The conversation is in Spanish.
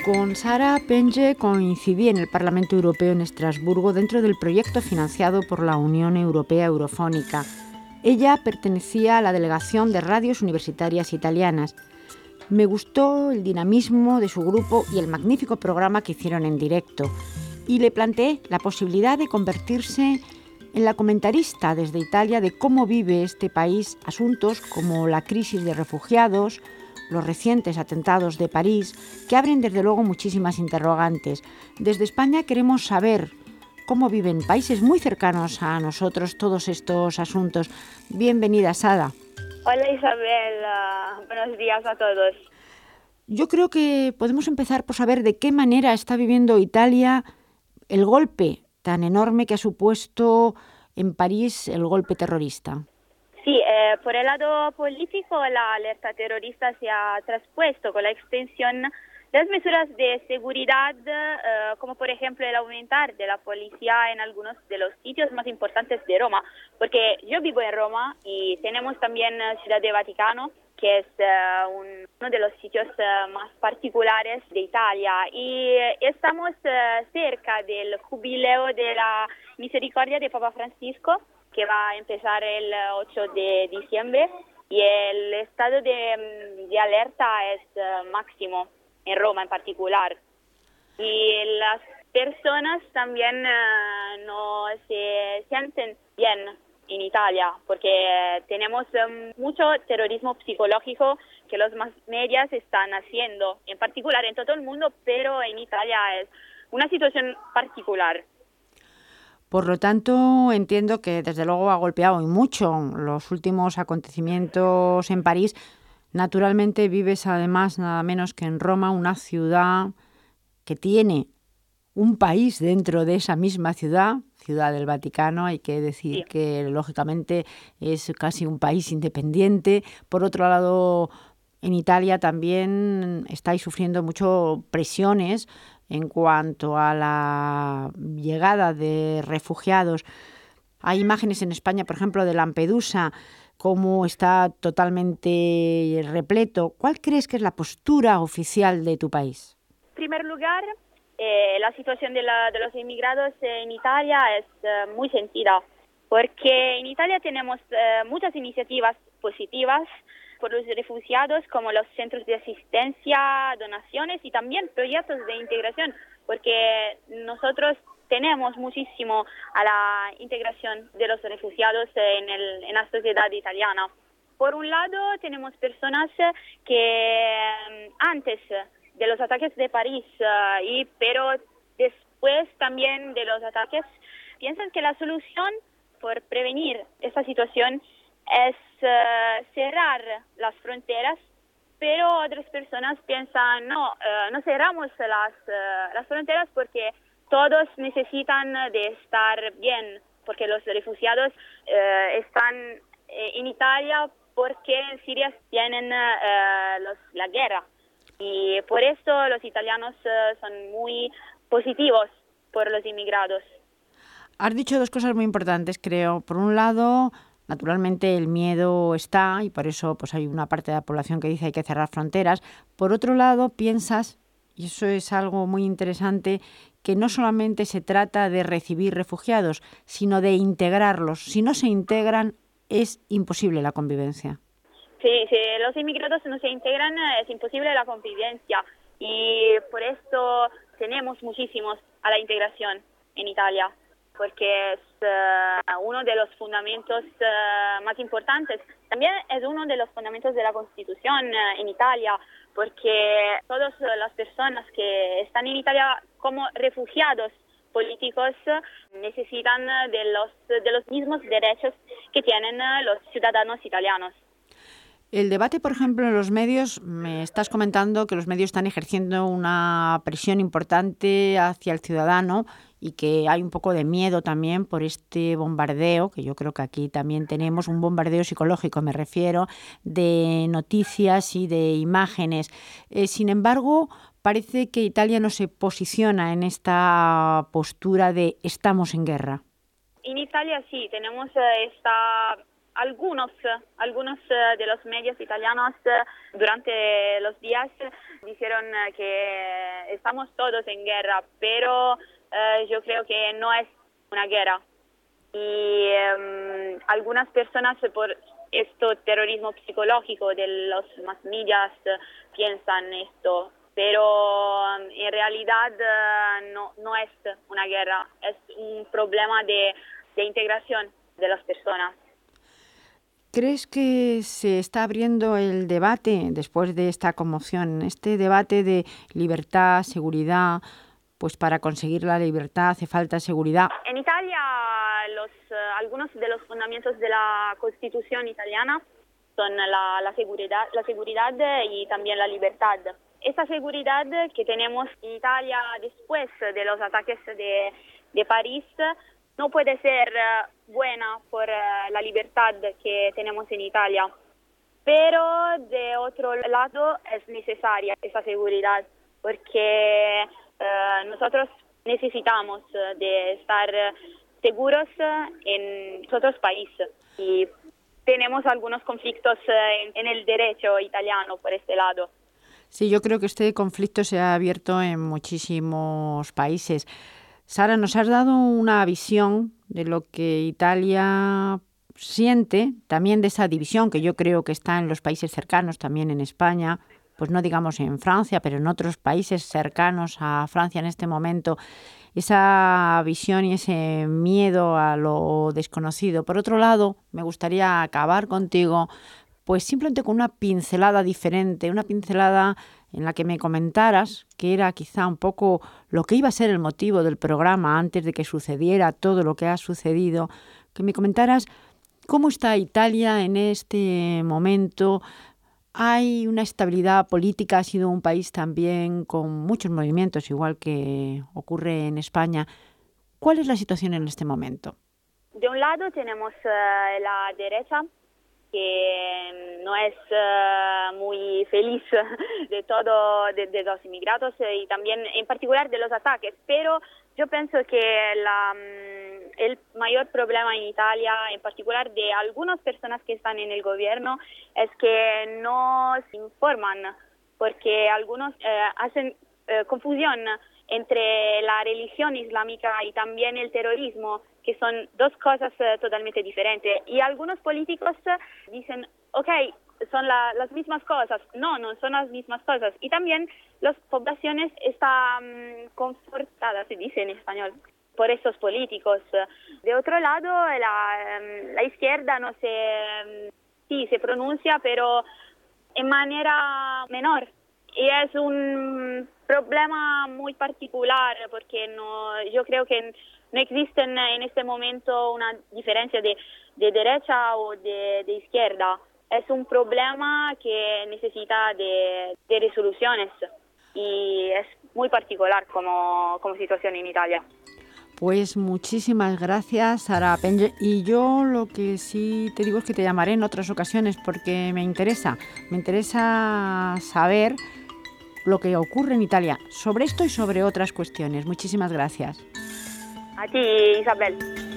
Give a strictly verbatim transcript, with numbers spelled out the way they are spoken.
Con Sara Penge coincidí en el Parlamento Europeo en Estrasburgo dentro del proyecto financiado por la Unión Europea Eurofónica. Ella pertenecía a la delegación de radios universitarias italianas. Me gustó el dinamismo de su grupo y el magnífico programa que hicieron en directo. Y le planteé la posibilidad de convertirse en la comentarista desde Italia de cómo vive este país asuntos como la crisis de refugiados, los recientes atentados de París, que abren desde luego muchísimas interrogantes. Desde España queremos saber cómo viven países muy cercanos a nosotros todos estos asuntos. Bienvenida, Sara. Hola, Isabel. Uh, buenos días a todos. Yo creo que podemos empezar por saber de qué manera está viviendo Italia el golpe tan enorme que ha supuesto en París el golpe terrorista. Sí, eh, por el lado político, la alerta terrorista se ha traspuesto con la extensión de las medidas de seguridad, eh, como por ejemplo el aumentar de la policía en algunos de los sitios más importantes de Roma, porque yo vivo en Roma y tenemos también Ciudad de Vaticano, que es uh, un, uno de los sitios uh, más particulares de Italia, y estamos uh, cerca del jubileo de la misericordia de Papa Francisco, que va a empezar el ocho de diciembre, y el estado de, de alerta es uh, máximo en Roma en particular. Y las personas también uh, no se sienten bien en Italia, porque tenemos um, mucho terrorismo psicológico que los más medios están haciendo, en particular en todo el mundo, pero en Italia es una situación particular. Por lo tanto, entiendo que desde luego ha golpeado y mucho los últimos acontecimientos en París. Naturalmente vives además nada menos que en Roma, una ciudad que tiene un país dentro de esa misma ciudad, Ciudad del Vaticano. Hay que decir Sí. que lógicamente es casi un país independiente. Por otro lado, en Italia también estáis sufriendo mucho presiones en cuanto a la llegada de refugiados. Hay imágenes en España, por ejemplo, de Lampedusa, cómo está totalmente repleto. ¿Cuál crees que es la postura oficial de tu país? En primer lugar, eh, la situación de, la, de los inmigrantes en Italia es eh, muy sentida, porque en Italia tenemos eh, muchas iniciativas positivas por los refugiados, como los centros de asistencia, donaciones y también proyectos de integración, porque nosotros tenemos muchísimo a la integración de los refugiados en, el, en la sociedad italiana. Por un lado, tenemos personas que antes de los ataques de París, uh, y pero después también de los ataques, piensan que la solución por prevenir esta situación es uh, cerrar las fronteras, pero otras personas piensan, no, uh, no cerramos las, uh, las fronteras porque todos necesitan de estar bien, porque los refugiados uh, están eh, en Italia porque en Siria tienen uh, los, la guerra. Y por eso los italianos uh, son muy positivos por los inmigrantes. Has dicho dos cosas muy importantes, creo. Por un lado, naturalmente el miedo está y por eso pues hay una parte de la población que dice hay que cerrar fronteras. Por otro lado, piensas, y eso es algo muy interesante, que no solamente se trata de recibir refugiados, sino de integrarlos. Si no se integran, es imposible la convivencia. Sí, si los inmigrantes no se integran, es imposible la convivencia. Y por eso tenemos muchísimos a la integración en Italia, porque es uh, uno de los fundamentos uh, más importantes. También es uno de los fundamentos de la Constitución uh, en Italia, porque todas las personas que están en Italia como refugiados políticos uh, necesitan de los, de los mismos derechos que tienen uh, los ciudadanos italianos. El debate, por ejemplo, en los medios, me estás comentando que los medios están ejerciendo una presión importante hacia el ciudadano y que hay un poco de miedo también por este bombardeo, que yo creo que aquí también tenemos un bombardeo psicológico, me refiero, de noticias y de imágenes. Eh, sin embargo, parece que Italia no se posiciona en esta postura de estamos en guerra. En Italia sí, tenemos esta algunos, algunos de los medios italianos durante los días dijeron que estamos todos en guerra, pero uh, yo creo que no es una guerra. Y um, algunas personas por esto terrorismo psicológico de los mass medias piensan esto, pero en realidad uh, no, no es una guerra, es un problema de, de integración de las personas. ¿Crees que se está abriendo el debate después de esta conmoción, este debate de libertad, seguridad? Pues para conseguir la libertad hace falta seguridad. En Italia, los, uh, algunos de los fundamentos de la Constitución italiana son la, la, seguridad, la seguridad y también la libertad. Esta seguridad que tenemos en Italia después de los ataques de, de París no puede ser uh, buena por uh, la libertad que tenemos en Italia. Pero de otro lado es necesaria esa seguridad porque Uh, nosotros necesitamos uh, de estar uh, seguros uh, en otros países y tenemos algunos conflictos uh, en, en el derecho italiano por este lado. Sí, yo creo que este conflicto se ha abierto en muchísimos países. Sara, nos has dado una visión de lo que Italia siente, también de esa división que yo creo que está en los países cercanos, también en España. Pues no digamos en Francia, pero en otros países cercanos a Francia en este momento, esa visión y ese miedo a lo desconocido. Por otro lado, me gustaría acabar contigo, pues simplemente con una pincelada diferente, una pincelada en la que me comentaras, que era quizá un poco lo que iba a ser el motivo del programa antes de que sucediera todo lo que ha sucedido, que me comentaras cómo está Italia en este momento. Hay una estabilidad política, ha sido un país también con muchos movimientos, igual que ocurre en España. ¿Cuál es la situación en este momento? De un lado tenemos uh, la derecha, que no es uh, muy feliz de todo, de, de los inmigrantes y también en particular de los ataques, pero yo pienso que la, el mayor problema en Italia, en particular de algunas personas que están en el gobierno, es que no se informan, porque algunos eh, hacen eh, confusión entre la religión islámica y también el terrorismo, que son dos cosas uh, totalmente diferentes. Y algunos políticos uh, dicen, ok, son la, las mismas cosas. No, no son las mismas cosas. Y también las poblaciones están um, confortadas, se dice en español, por estos políticos. De otro lado, la, um, la izquierda no se, um, sí, se pronuncia, pero en manera menor. Y es un problema muy particular porque no, yo creo que no existe en este momento una diferencia de, de derecha o de, de izquierda. Es un problema que necesita de, de resoluciones y es muy particular como, como situación en Italia. Pues muchísimas gracias, Sara Penge. Y yo lo que sí te digo es que te llamaré en otras ocasiones porque me interesa, me interesa saber lo que ocurre en Italia sobre esto y sobre otras cuestiones. Muchísimas gracias. A ti, Isabel.